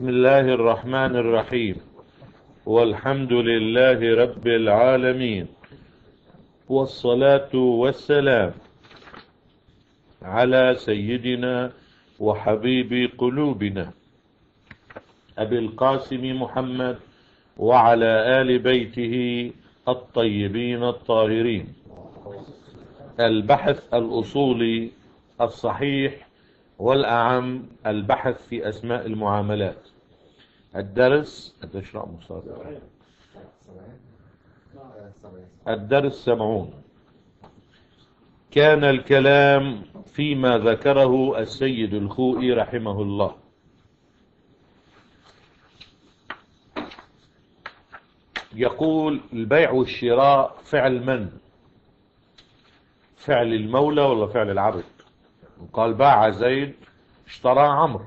بسم الله الرحمن الرحيم. والحمد لله رب العالمين، والصلاة والسلام على سيدنا وحبيب قلوبنا أبي القاسم محمد وعلى آل بيته الطيبين الطاهرين. البحث الأصولي الصحيح والأعم، البحث في أسماء المعاملات. الدرس 70. كان الكلام فيما ذكره السيد الخوئي رحمه الله. يقول: البيع والشراء فعل من؟ فعل المولى ولا فعل العبد؟ قال: باع زيد اشترى عمرو.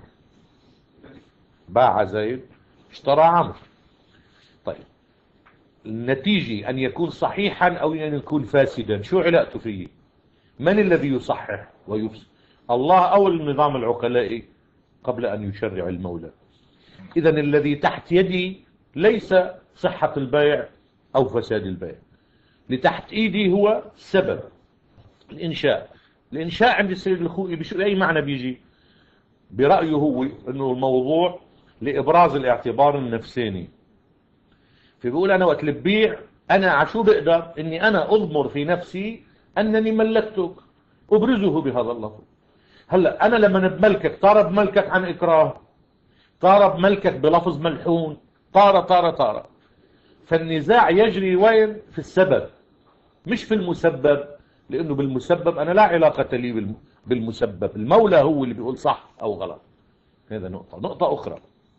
باع زيد اشترى عمرو. طيب، النتيجة أن يكون صحيحا أو أن يكون فاسدا، شو علاقته فيه؟ من الذي يصحح ويفسد؟ الله أو النظام العقلائي قبل أن يشرع المولى؟ إذا الذي تحت يدي ليس صحة البيع أو فساد البيع، لتحت إيدي هو سبب الإنشاء. الإنشاء عند السيد الخوئي بأي معنى بيجي؟ برأيه هو أنه الموضوع لإبراز الاعتبار النفساني. فبيقول: أنا وقت البيع أنا عشو بقدر أني أنا أضمر في نفسي أنني ملكتك، أبرزه بهذا اللفظ. هلأ أنا لما بملكك طار بملكك عن إكراه، طار بملكك بلفظ ملحون، طار. فالنزاع يجري وين؟ في السبب مش في المسبب، لأنه بالمسبب أنا لا علاقة لي بالمسبب. المولى هو اللي بيقول صح أو غلط. هذا نقطة أخرى.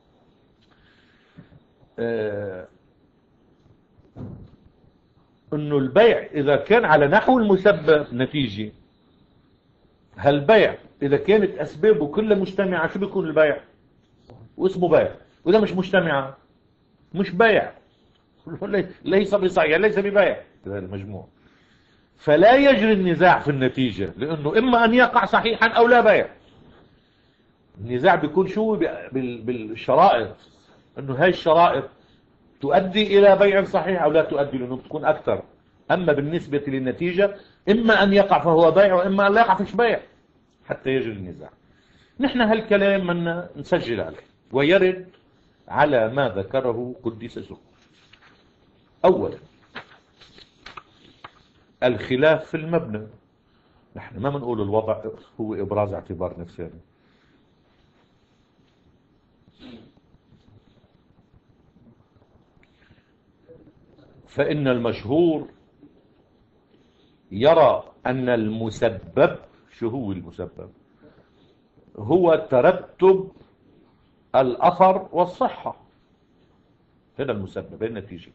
أنه البيع إذا كان على نحو المسبب نتيجة، هالبيع إذا كانت أسبابه كلها مجتمعة شو بيكون البيع؟ واسمه بيع. وإذا مش مجتمعة مش بيع، ليس بصحيح، ليس ببيع هذا المجموع. فلا يجري النزاع في النتيجة، لأنه إما أن يقع صحيحا أو لا بيع. النزاع بيكون شو؟ بالشرائط، أنه هاي الشرائط تؤدي إلى بيع صحيح أو لا تؤدي، لأنه بتكون أكثر. أما بالنسبة للنتيجة إما أن يقع فهو بيع، وإما أن لا يقع فيش بيع حتى يجري النزاع. نحن هالكلام بدنا نسجل عليه ويرد على ما ذكره قدس سره. أولا، الخلاف في المبنى. نحن ما بنقول الوضع هو إبراز اعتبار نفساني. فإن المشهور يرى أن المسبب، شو هو المسبب؟ هو ترتب الأثر والصحة، هذا المسبب، هذه النتيجة.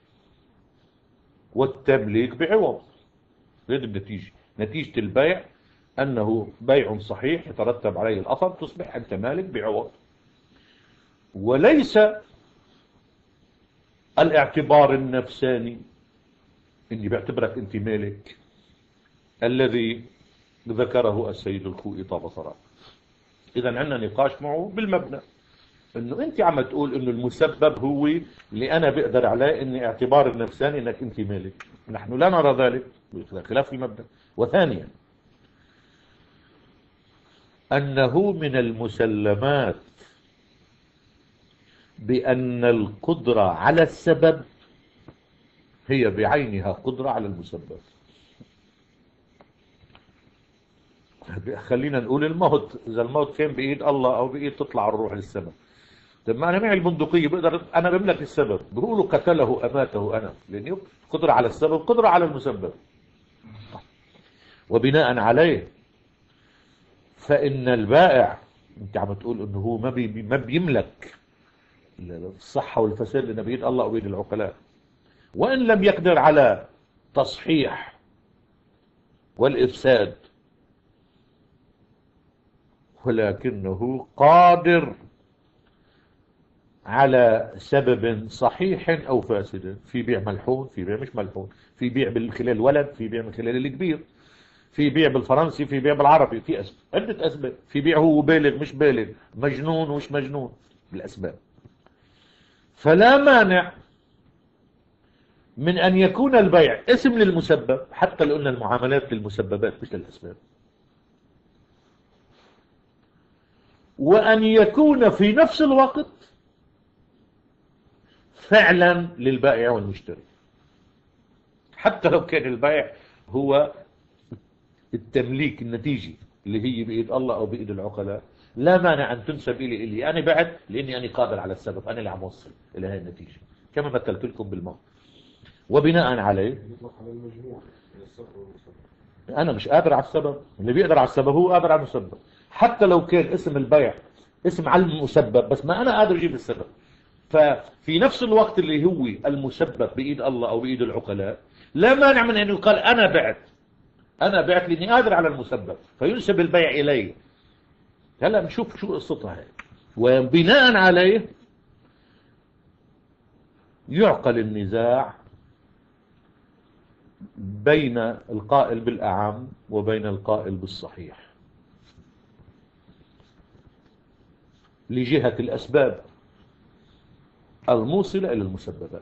والتمليك بعوض، هذه النتيجة. نتيجة البيع أنه بيع صحيح يترتب عليه الأثر، تصبح أنت مالك بعوض. وليس الاعتبار النفساني إني بعتبرك أنت مالك الذي ذكره السيد الخوئي طاب صراحة. إذا عندنا نقاش معه بالمبنى، إنه أنت عم تقول إنه المسبب هو اللي أنا بقدر عليه، إني اعتبار النفساني إنك أنت مالك. نحن لا نرى ذلك، خلاف المبنى. وثانيا، أنه من المسلمات بأن القدرة على السبب هي بعينها قدرة على المسبب. خلينا نقول الموت، إذا الموت كان بإيد الله أو بإيد تطلع الروح للسماء، طب ما أنا معي البندقية بقدر أنا بملك السبب. بيقولوا قتله أماته أنا، لأنه قدرة على السبب قدرة على المسبب. وبناء عليه فإن البائع، أنت عم تقول إنه هو ما بيملك الصحة والفساد، لأنه بيد الله وبيد العقلاء، وإن لم يقدر على تصحيح والإفساد، ولكنه قادر على سبب صحيح أو فاسد. في بيع ملحون، في بيع مش ملحون، في بيع من خلال ولد، في بيع من خلال الكبير، في بيع بالفرنسي، في بيع بالعربي، في عدة أسباب. في بيع هو بالغ مش بالغ، مجنون ومش مجنون. بالأسباب. فلا مانع من أن يكون البيع اسم للمسبب، حتى لو أن المعاملات للمسببات مش للأسباب، وأن يكون في نفس الوقت فعلا للبائع والمشتري، حتى لو كان البيع هو التمليك النتيجي اللي هي بإيد الله أو بإيد العقلاء. لا مانع أن تنسب إلي أنا بعد، لأني أنا قادر على السبب، أنا اللي عم وصل إلى هذه النتيجة كما مثلت لكم بالموت. وبناء عليه أنا مش قادر على السبب، اللي بيقدر على السبب هو قادر على المسبب، حتى لو كان اسم البيع اسم على المسبب، بس ما أنا قادر أجيب السبب. ففي نفس الوقت اللي هو المسبب بإيد الله أو بإيد العقلاء، لا مانع من أن يقال أنا بعت لأني قادر على المسبب، فينسب البيع إلي. هلا نشوف شو قصتها هي، وبناء عليه يعقل النزاع بين القائل بالأعم وبين القائل بالصحيح لجهة الأسباب الموصلة إلى المسببات.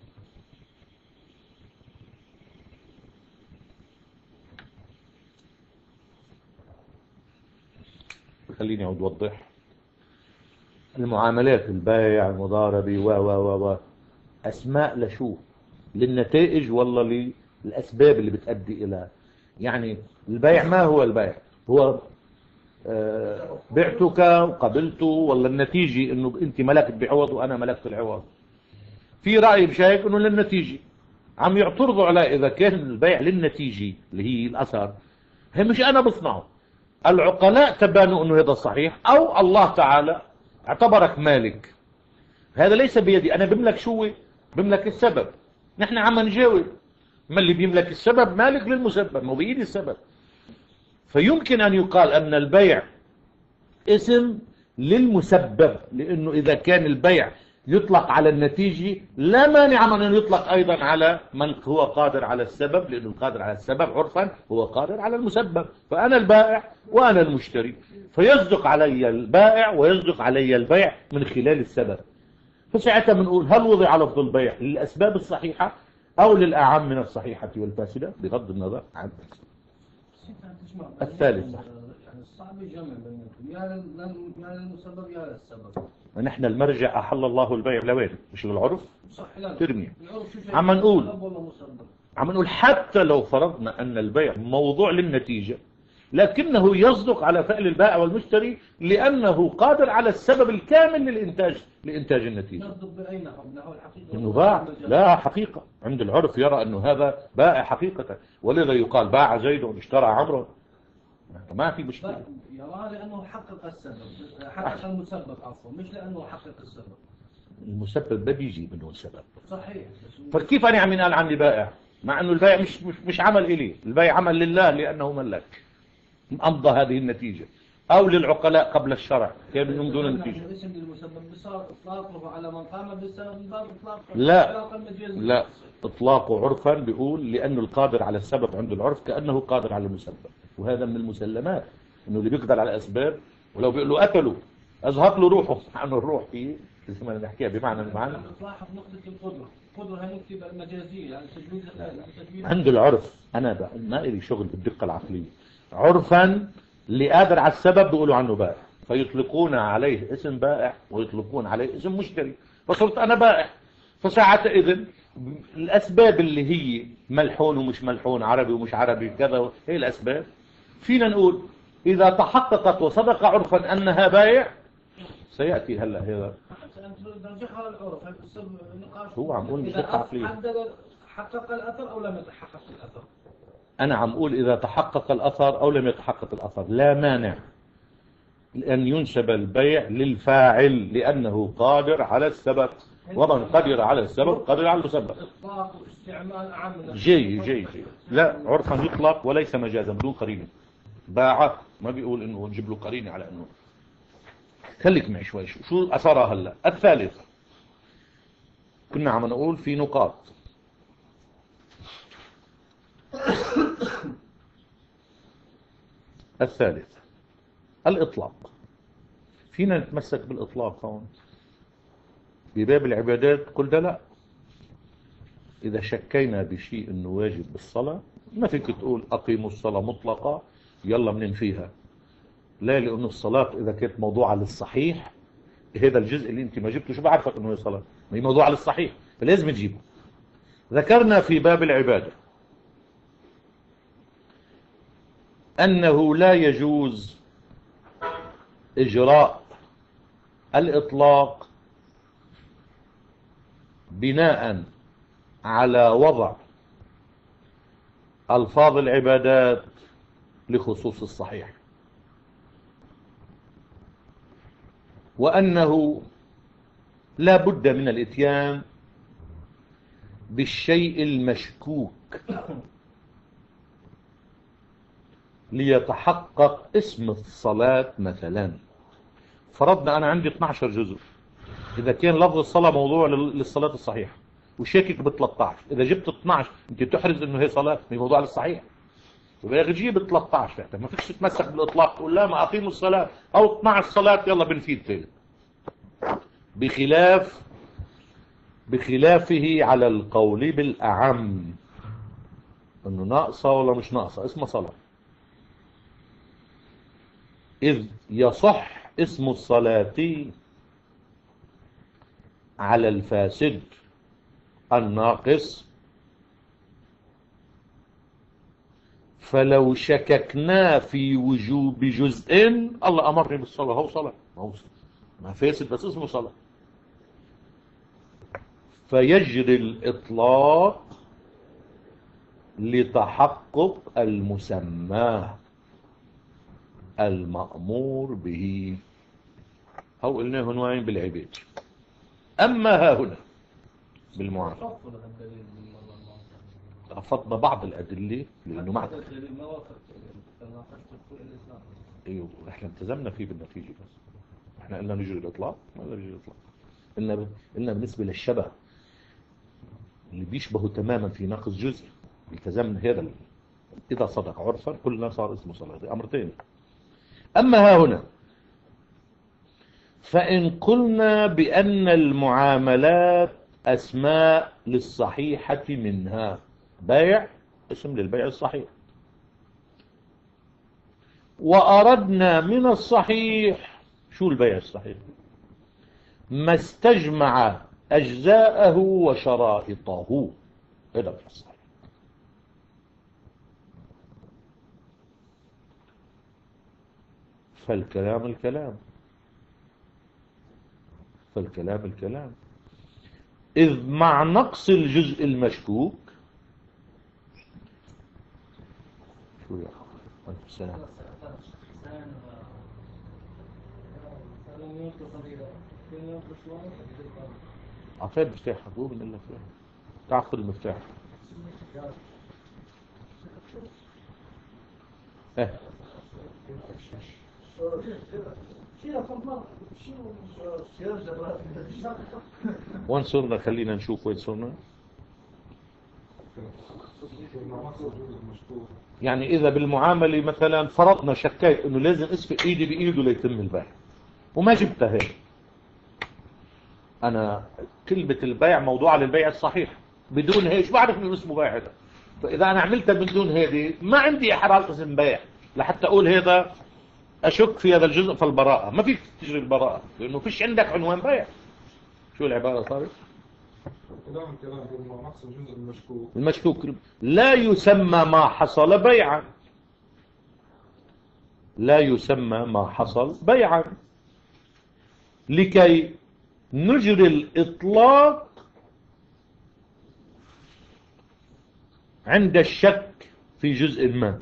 خليني أعود أوضح. المعاملات، البيع، المضاربة و أسماء لشو؟ للنتائج ولا للأسباب اللي بتؤدي إلى؟ يعني البيع ما هو البيع؟ هو بعتك وقبلته، ولا النتيجة انه انت ملكت بعوض وانا ملكت العوض؟ في رأي بشايف انه للنتيجة، عم يعترضوا على اذا كان البيع للنتيجة اللي هي الاثر، هي مش انا بصنعه، العقلاء تبانوا انه هذا صحيح، او الله تعالى اعتبرك مالك. هذا ليس بيدي، انا بملك شو؟ بملك السبب. نحن عم نجاوب، ما اللي بيملك السبب مالك للمسبب، مو بيدي السبب. فيمكن أن يقال أن البيع اسم للمسبب، لأنه إذا كان البيع يطلق على النتيجة، لا مانع من أن يطلق أيضا على من هو قادر على السبب، لأنه القادر على السبب عرفا هو قادر على المسبب. فأنا البائع وأنا المشتري، فيصدق علي البائع ويصدق علي البيع من خلال السبب. فساعتها بنقول هل وضع لفظ البيع للأسباب الصحيحة أو للأعم من الصحيحة والفاسدة، بغض النظر عن الثالث. يعني صعب الجمع بينهم، يا للمسبب يا للسبب. ونحن المرجع أحل الله البيع لوين؟ مش للعرف؟ صح. لا ترمي. عم نقول حتى لو فرضنا أن البيع موضوع للنتيجة، لكنه يصدق على فعل البائع والمشتري لأنه قادر على السبب الكامل لإنتاج النتيجة. نصدق بأين نحو الحقيقة؟ إنه باع، لا حقيقة عند العرف يرى أنه هذا بائع حقيقة، ولذا يقال باع زيد واشترى عمرو، ما في مشكلة. يرى لأنه حقق السبب، حقق المسبب عفوا، مش لأنه حقق السبب. المسبب بدي يجي منه السبب. صحيح. فكيف أنا عم ينقال عني بائع مع أنه البيع مش عمل إلي، البيع عمل لله لأنه ملك أمضى هذه النتيجة، أو للعقلاء قبل الشرع كانوا يمضون النتيجة. الاسم للمسبب بصار إطلاقه على من قام بالسبب من باب إطلاقه. لا إطلاقه عرفا بيقول لأنه القادر على السبب عند العرف كأنه قادر على المسبب، وهذا من المسلمات إنه اللي بيقدر على الأسباب، ولو بيقولوا قتلوا أزهق له روحه، مع إنه الروح فيه زي ما نحكيها بمعنى المعنى. لاحظ نقطة القدرة هي نكتب المجازية، يعني تجويز عند العرف. أنا ما إلي شغل بالدقة العقلية، عرفا اللي قادر على السبب بيقولوا عنه بائع، فيطلقون عليه اسم بائع ويطلقون عليه اسم مشتري، فصرت أنا بائع. فساعة إذن الأسباب اللي هي ملحون ومش ملحون، عربي ومش عربي، كذا هي الأسباب، فينا نقول إذا تحققت وصدق عرفا أنها بائع، سيأتي هلا هذا هو عم يقول بدقة عقلية. حقق الأثر أو لم يتحقق الأثر؟ أنا عم أقول إذا تحقق الأثر أو لم يتحقق الأثر، لا مانع أن ينسب البيع للفاعل لأنه قادر على السبب، ومن قدر على السبب قدر على المسبب. إطلاق واستعمال عام. جي لا، عرفا يطلق وليس مجازا بدون قرينة. باع ما بيقول إنه نجيب له قرينة على إنه. خليك معي شوي، شو أثرها هلا؟ الثالث كنا عم نقول في نقاط. الثالث الإطلاق. فينا نتمسك بالإطلاق هون، بباب العبادات قلنا لا. إذا شكينا بشيء أنه واجب بالصلاة ما فيك تقول أقيموا الصلاة مطلقة يلا بننفيها. لا، لأنه الصلاة إذا كانت موضوعة للصحيح، هذا الجزء اللي أنت ما جبته شو بعرفك أنه هي صلاة؟ ما هي موضوعة للصحيح فلازم تجيبه. ذكرنا في باب العبادة أنه لا يجوز إجراء الإطلاق بناء على وضع ألفاظ العبادات لخصوص الصحيح، وأنه لا بد من الإتيان بالشيء المشكوك ليتحقق اسم الصلاة. مثلا فرضنا أنا عندي 12 جزء، إذا كان لفظ الصلاة موضوع للصلاة الصحيحة وشاكك ب 13، إذا جبت 12 أنت تحرز إنه هي صلاة هي موضوع للصحيح، يبقى تجيب 13. ما فيش تتمسك بالإطلاق تقول لا ما أقيموا الصلاة أو 12 صلاة يلا بنفيد ثالث. بخلافه على القول بالأعم إنه ناقصة ولا مش ناقصة اسمها صلاة، إذ يصح اسم الصلاة على الفاسد الناقص. فلو شككنا في وجوب جزء الله أمرني بالصلاة هو صلاة ما فاسد بس اسمه صلاة، فيجري الإطلاق لتحقق المسمى المأمور به. أو قلناه نوعين بالعباد. أما ها هنا بالمعاملة رفضنا بعض الأدلة لأنه مع ايوه احنا التزمنا فيه بالنتيجة، بس احنا قلنا نجري الإطلاق ما نجري الإطلاق، قلنا بالنسبة للشبه اللي بيشبهه تماما في ناقص جزء التزمنا هذا إذا صدق عرفا كلنا صار اسمه صلاة. أمر ثاني. أما ها هنا فإن قلنا بأن المعاملات أسماء للصحيحة منها بيع اسم للبيع الصحيح، وأردنا من الصحيح شو البيع الصحيح؟ ما استجمع أجزاءه وشرائطه، هذا البيع الصحيح. فالكلام الكلام إذ مع نقص الجزء المشكوك شو يا أخي السلام عفاد مفتاح حبوب من الله فيه تأخذ المفتاح وين صرنا؟ خلينا نشوف وين صرنا. يعني إذا بالمعاملة مثلا فرضنا شكيت إنه لازم أسفق إيدي بإيده ليتم البيع وما جبتها هيك، أنا كلمة البيع موضوعة للبيع الصحيح، بدون هيك شو بعرف إنه اسمه بيع هذا؟ فإذا أنا عملتها من دون هذه ما عندي إحراز اسم بيع لحتى أقول هذا أشك في هذا الجزء فالبراءة، ما فيك تجري البراءة لأنه فيش عندك عنوان بيع. شو العبارة صارت؟ كلام نقص الجزء المشكوك لا يسمى ما حصل بيعا، لا يسمى ما حصل بيعا، لكي نجري الإطلاق عند الشك في جزء ما.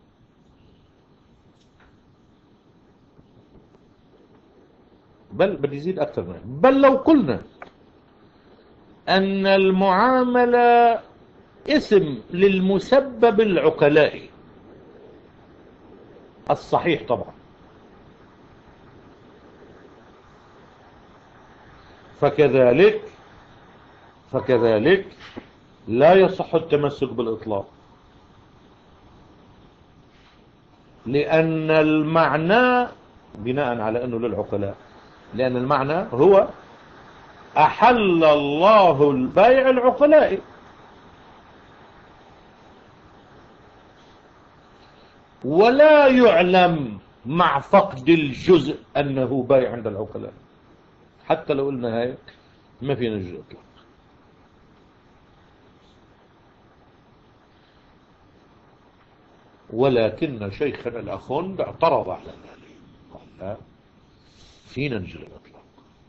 بل بدي يزيد أكثر منه، بل لو قلنا أن المعاملة اسم للمسبب العقلائي الصحيح طبعا، فكذلك لا يصح التمسك بالإطلاق، لأن المعنى بناء على أنه للعقلاء، لأن المعنى هو أحل الله البيع العقلائي. ولا يعلم مع فقد الجزء أنه بيع عند العقلاء، حتى لو قلنا هيك ما فينا جزء إطلاق. ولكن شيخنا الأخوند اعترض على ذلك، قال لا، فينا نجري الإطلاق،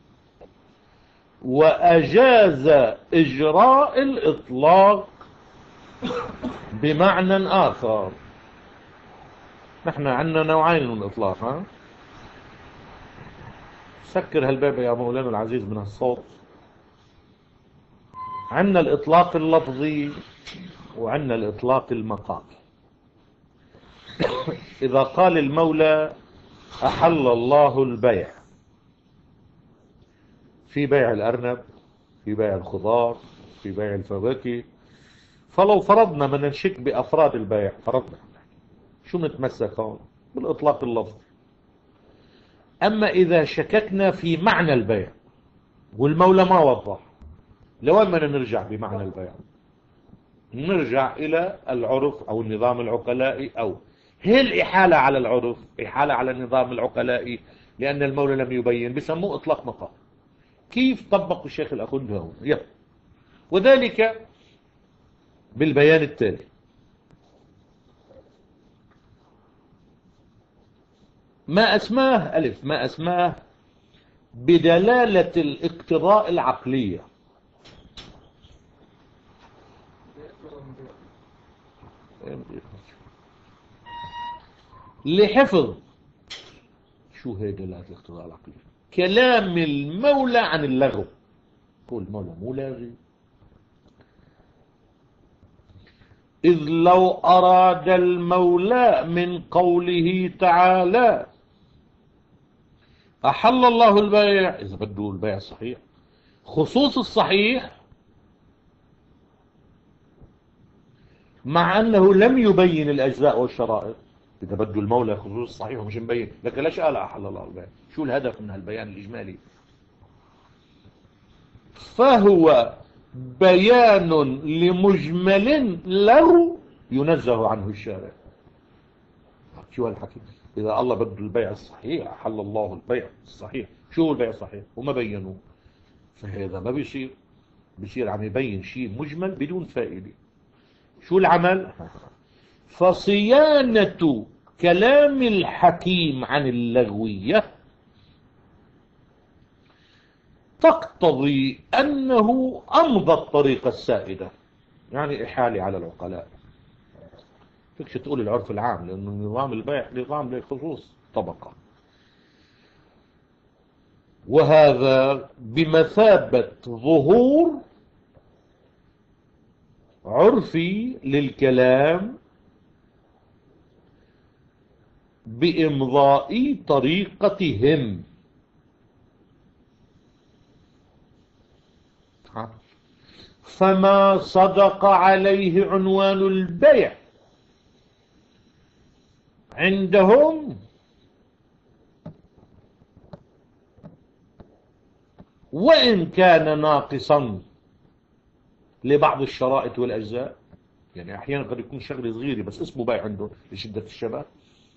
وأجاز إجراء الإطلاق بمعنى آخر. نحن عندنا نوعين من الإطلاق. ها، سكر هالباب يا مولانا العزيز من الصوت. عندنا الإطلاق اللفظي وعندنا الإطلاق المقامي. إذا قال المولى أحل الله البيع، في بيع الأرنب، في بيع الخضار، في بيع الفواكه، فلو فرضنا ما ننشك بأفراد البيع، فرضنا شو نتمسك هون؟ بالإطلاق اللفظي. أما إذا شككنا في معنى البيع والمولى ما وضح، لوين بدنا نرجع بمعنى البيع؟ نرجع إلى العرف أو النظام العقلائي، أو هي الإحالة على العرف، إحالة على النظام العقلائي، لأن المولى لم يبين، بسموه إطلاق مقام. كيف طبق الشيخ الأخوند هون؟ وذلك بالبيان التالي: ما أسماه ألف، ما أسماه بدلالة الاقتضاء العقلية، لحفظ، شو هي دلالة الاقتضاء العقلية؟ كلام المولى عن اللغو. هو المولى مو لاغي، إذ لو أراد المولى من قوله تعالى أحل الله البيع، إذا بده البيع الصحيح، خصوص الصحيح، مع أنه لم يبين الأجزاء والشرائط. إذا بده المولى خصوص الصحيح ومش مبين، لكن ليش قال أحل الله البيع؟ شو الهدف من هالبيان الإجمالي؟ فهو بيان لمجمل له ينزه عنه الشارع. شو هالحكي؟ إذا الله بده البيع الصحيح، أحل الله البيع الصحيح، شو هو البيع الصحيح؟ وما بينوه، فهذا ما بيصير عم يبين شيء مجمل بدون فائدة. شو العمل؟ فصيانة كلام الحكيم عن اللغوية تقتضي أنه أمضى الطريقة السائدة، يعني إحالة على العقلاء. فيكش تقول العرف العام، لأنه نظام البيع نظام لخصوص طبقة، وهذا بمثابة ظهور عرفي للكلام بإمضاء طريقتهم. فما صدق عليه عنوان البيع عندهم وإن كان ناقصا لبعض الشرائط والأجزاء، يعني أحيانا قد يكون شغله صغيرة بس اسمه بيع عنده لشدة الشبه،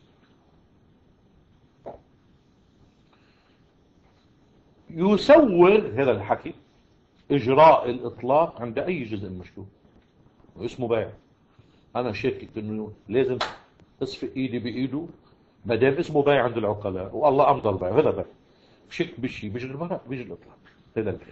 يسوغ هذا الحكي إجراء الإطلاق عند أي جزء مشكوك واسمه بيع. أنا شاكك إنه لازم أصفق إيدي بإيده ما دام اسمه بيع عند العقلاء والله أمضى البيع، هذا بيع. شك بشي بيجي الورق بيجي الإطلاق، هذا البيع.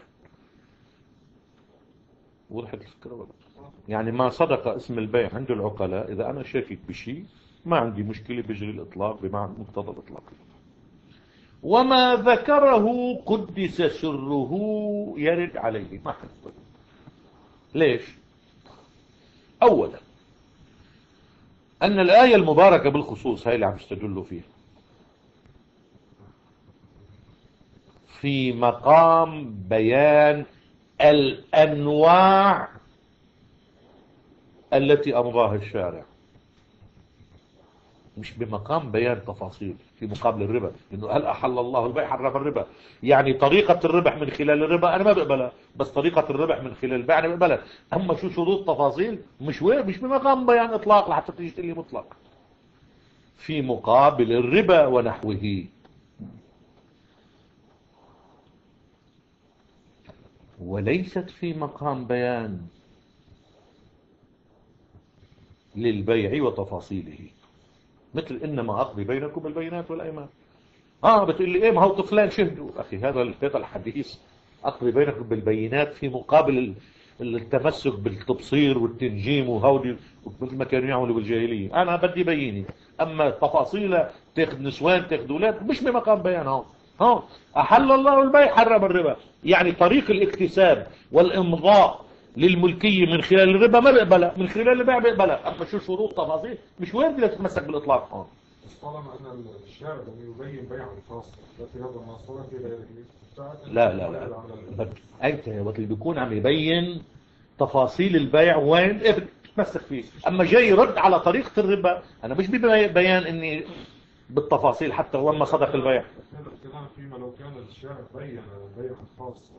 وضحت الفكرة ولا؟ يعني ما صدق اسم البيع عند العقلاء، إذا أنا شاكك بشي ما عندي مشكلة بيجري الإطلاق بمعنى مقتضى الإطلاق. وما ذكره قدس سره يرد عليه، ما حد. ليش؟ أولا أن الآية المباركة بالخصوص هاي اللي عم يستدلوا فيها في مقام بيان الأنواع التي أمضاها الشارع. مش بمقام بيان تفاصيل في مقابل الربا، لأنه هل أحل الله البيع حرم الربا، يعني طريقة الربح من خلال الربا أنا ما بقبلها، بس طريقة الربح من خلال البيع أنا بقبلها. أما شو شروط تفاصيل مش بمقام بيان إطلاق لحتى تيجي تقول لي مطلق في مقابل الربا ونحوه. وليست في مقام بيان للبيع وتفاصيله، مثل إنما أقضي بينكم بالبينات والأيمان. بتقول لي إيه، ما هو طفلان شهدوا. أخي هذا الحديث أقضي بينكم بالبينات في مقابل التمسك بالتبصير والتنجيم وهودي مثل ما كانوا يعملوا بالجاهلية. أنا بدي بيني، أما التفاصيل تاخذ نسوان تاخذ أولاد مش بمقام بيان. هون أحل الله البيع حرم الربا، يعني طريق الاكتساب والإمضاء للملكية من خلال الربا ما بقبلها، من خلال البيع بقبلها. أما شو شروط تفاصيل مش وين بدك تتمسك بالإطلاق هون. طالما أن الشارع يبين بيعا خاصا التي هذا المصورة في غيره. لا أنت يا وقت اللي بيكون عم يبين تفاصيل البيع وين بتتمسك فيه. أما جاي يرد على طريقة الربا أنا مش ببيان إني بالتفاصيل حتى هو ما صدق البيع. هذا الكلام فيما لو كان الشارع بين بيعا خاصا.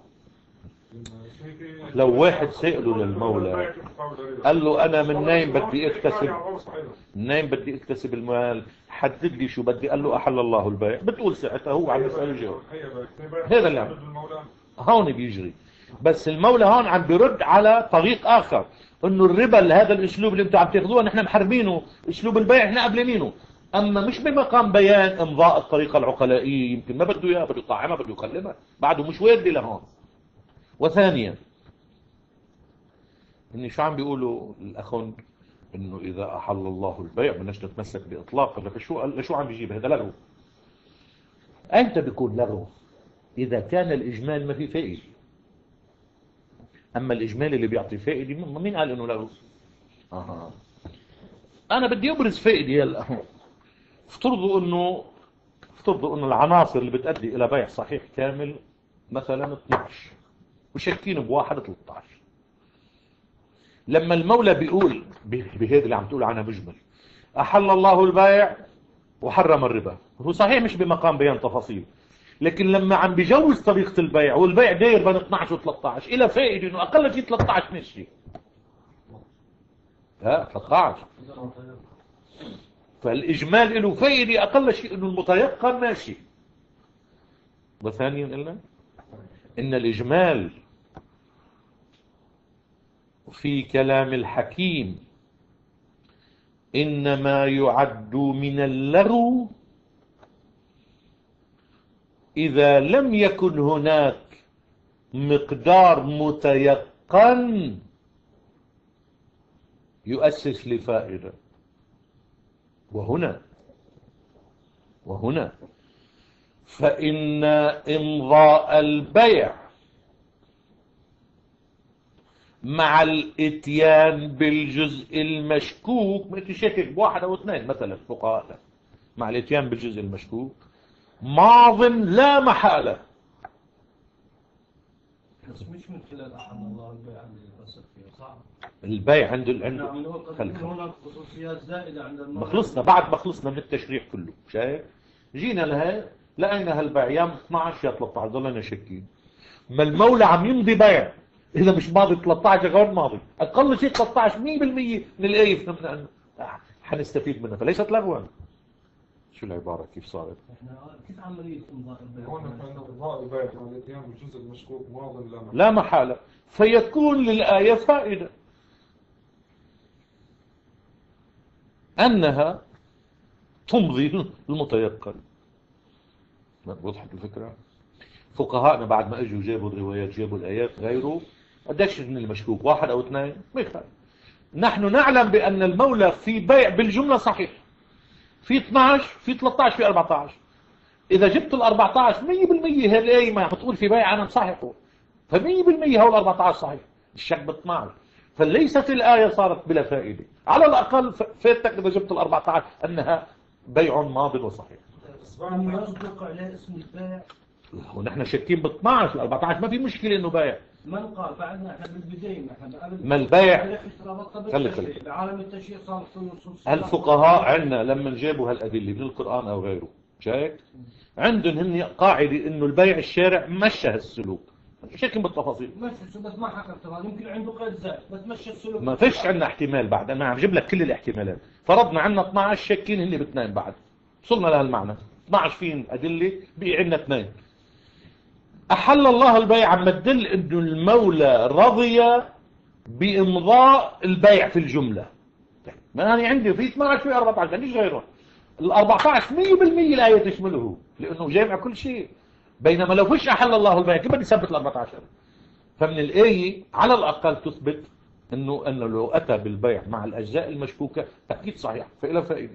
لو واحد سأله للمولى قال له أنا من نايم بدي اكتسب المال، حدد لي شو بدي. قال له أحل الله البيع، بتقول ساعتها هو عم يسأل الجواب. هذا اللي هون بيجري. بس المولى هون عم بيرد على طريق آخر، إنه الربا هذا الأسلوب اللي أنتم عم تاخذوه نحن محرمينه، أسلوب البيع احنا قبلينه. أما مش بمقام بيان إمضاء الطريقة العقلائية، يمكن ما بده إياها، بده يطعمها بده يكلمها، بعده مش وادي لهون. وثانيا إني شو عم بيقولوا الأخون إنه إذا أحل الله البيع بدناش نتمسك بإطلاق. لك شو عم بيجيب هذا لغو. أنت بيكون لغو إذا كان الإجمال ما في فائدة. أما الإجمال اللي بيعطي فائدة مين قال إنه لغو؟ أنا بدي أبرز فائدة هلا. افترضوا إنه العناصر اللي بتؤدي إلى بيع صحيح كامل مثلا 12 وشكين بواحد 13. لما المولى بيقول بهذا اللي عم تقول عنها مجمل أحل الله البيع وحرم الربا، هو صحيح مش بمقام بيان تفاصيل، لكن لما عم بيجوز طريقة البيع والبيع داير بين 12 و13 إلى فائدة إنه أقل شيء 13 ماشي. 13 فالإجمال له فائدة أقل شيء إنه المتيقن ماشي. وثانيا قلنا إن الإجمال في كلام الحكيم إنما يعد من اللغو إذا لم يكن هناك مقدار متيقن يؤسس لفائدة. وهنا فإن إمضاء البيع مع الاتيان بالجزء المشكوك، مثل شكل بواحد او اثنين مثلا فقهاء، مع الاتيان بالجزء المشكوك ماض لا محالة. بس مش من خلال أحل الله البيع عند الفسق فيه صعب. البيع عنده هناك خصوصيات زائدة عند مخلصنا بعد ما خلصنا من التشريع كله. شايف جينا لها لقينا هالبيع يا 12 يا 13 ضلنا شاكين. ما المولى عم يمضي بيع إذا مش ماضي 13 غير ماضي أقل شيء 13 100% من الآية فهمنا أنه حنستفيد منها، فليست لغوا. شو العبارة كيف صارت؟ كيف عملية إمضاء البيع؟ هون إمضاء البيع مع الاتيان بالجزء المشكوك ماض لا محالة، فيكون للآية فائدة أنها تمضي المتيقن. وضحت الفكرة؟ فقهاءنا بعد ما اجوا جابوا الروايات جابوا الآيات غيره قديش من المشكوك واحد أو اثنين ما يخالف. نحن نعلم بأن المولى في بيع بالجملة صحيح، في 12 في 13 في 14. إذا جبت ال 14 100% هذه الآية ما بتقول في بيع أنا صحيح، ف100% هو ال 14 صحيح، الشك ب 12. فليست الآية صارت بلا فائدة، على الأقل فاتك إذا جبت ال 14 أنها بيع ماض وصحيح. لم يصدق عليه اسم البيع ونحن شاكين ب 12 ال 14 ما في مشكله انه بايع. من قال بعدنا احنا بالبدايه احنا قبل ما البيع خلي بعالم التشريع صار الفقهاء عندنا لما جابوا هالادله من القران او غيره شايف عندهم هن قاعده انه البيع الشارع مشى هالسلوك شاكين بالتفاصيل مشى بس ما حكمت يمكن عنده قيد ذات بس مشى السلوك ما فيش عندنا احتمال بعد انا عم بجيب لك كل الاحتمالات فرضنا عندنا 12 شاكين هن باثنين بعد وصلنا لهالمعنى 12 فيهم ادله بقي عندنا اثنين أحل الله البيع عم تدل أنه المولى رضي بإمضاء البيع في الجملة. ما أنا عندي في 12 في 14 عنديش غيره. ال 14 100% الآية تشمله لأنه جامع كل شيء. بينما لو فيش أحل الله البيع كيف بدي أثبت ال 14؟ فمن الآية على الأقل تثبت أنه لو أتى بالبيع مع الأجزاء المشكوكة تأكيد صحيح فإلى فائدة.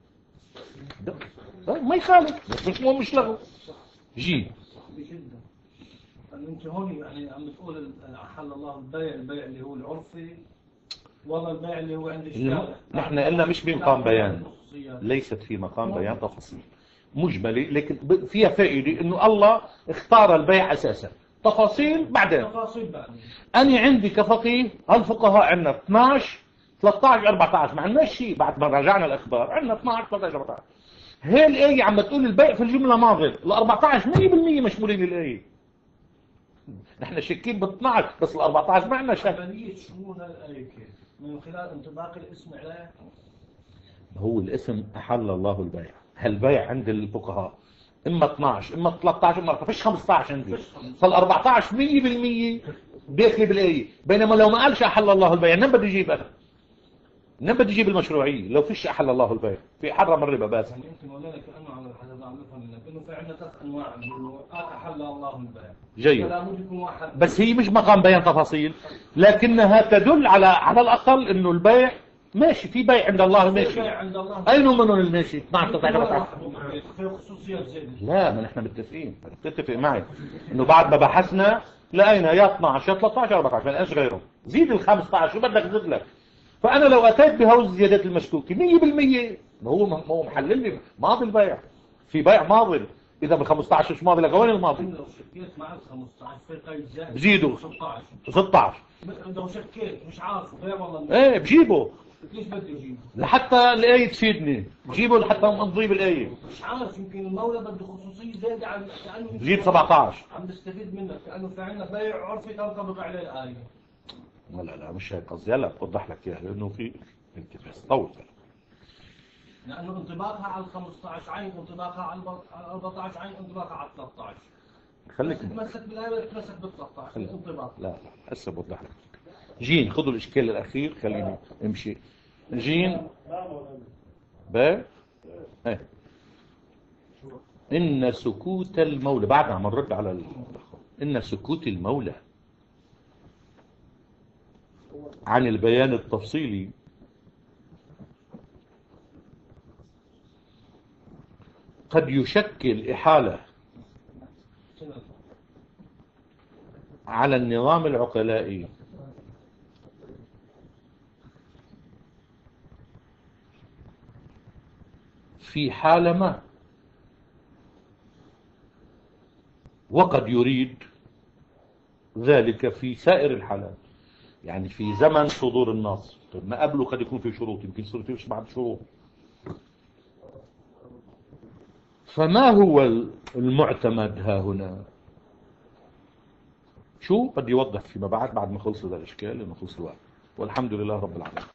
ما يخالف مش لغو. جي بشدة. انت هون يعني عم بتقول احل الله البيع اللي هو العرفي والله البيع اللي هو عند الشارع نحن قلنا مش بمقام بيان ليست في مقام بيان تفاصيل مجمله لكن فيها فائده انه الله اختار البيع اساسا تفاصيل بعدين انا عندي كفقيه الفقهاء عندنا 12 13 14 ما عندناش شيء بعد ما راجعنا الاخبار عندنا 12 13 14 هي الايه عم تقول البيع في الجمله ماضي ال 14 100% مشمولين الايه نحن شاكين ب 12 بس ال 14 ما عندنا شك. عملية شمول هالآية كيف؟ من خلال انطباق الاسم عليه؟ هو الاسم أحل الله البيع، هالبيع عند الفقهاء إما 12 إما 13 إما فيش 15 عندي. فال 14 100% داخل بالآية، بينما لو ما قالش أحل الله البيع نم بده يجيب أنا. نم بده يجيب المشروعية لو فيش أحل الله البيع، في حرم الربا بس. يعني يمكن مولانا كأنه على حسب عم نفهم منك إنه في عندنا 3 أنواع إنه أحل الله البيع. جيد. بس هي مش مقام بيان تفاصيل، لكنها تدل على الأقل إنه البيع ماشي في بيع عند الله ماشي. أين منهم الماشي؟ 12 في خصوصيات زي لا ما نحن متفقين، تتفق معي إنه بعد ما بحثنا لقينا يا 12 يا 13 يا 14 ما لقيناش غيرهم، زيد ال 15 شو بدك زيد لك؟ فأنا لو أتيت بهوز الزيادات المشكوكة 100% هو محلل لي ماضي البيع، في بيع ماضي، إذا بال 15 مش ماضي لك وين الماضي؟ لو شكيت مع ال 15 في قيد زائد بزيدوا 16 لو شكيت مش عارف بيع والله ايه بجيبه ليش بدي اجيبه؟ لحتى الآية تفيدني، بجيبه لحتى نضيب الآية. مش عارف يمكن المولى بده خصوصية زيادة عن كأنه بجيب 17 عم بستفيد منك كأنه في عندنا بيع عرفي تنطبق عليه الآية. لا مش هيك قصدي، هلا بوضح لك اياها لانه في انتباه طول لانه انطباقها على ال 15 عين انطباقها على ال 14 عين انطباقها على ال 13 خليك تتمسك بالايه تتمسك بال 13 الانطباق. لا هسه بوضح لك. جين خذوا الاشكال الاخير خليني امشي. جين باء ان سكوت المولى بعدنا عم نرد على ان سكوت المولى عن البيان التفصيلي قد يشكل إحالة على النظام العقلائي في حالة ما، وقد يريد ذلك في سائر الحالات. يعني في زمن صدور النص ما قبله قد يكون في شروط، يمكن يصير فيش بعد شروط. فما هو المعتمد ها هنا؟ شو بدي يوضح فيما بعد ما خلص هذا الاشكال لانه خلص الوقت، والحمد لله رب العالمين.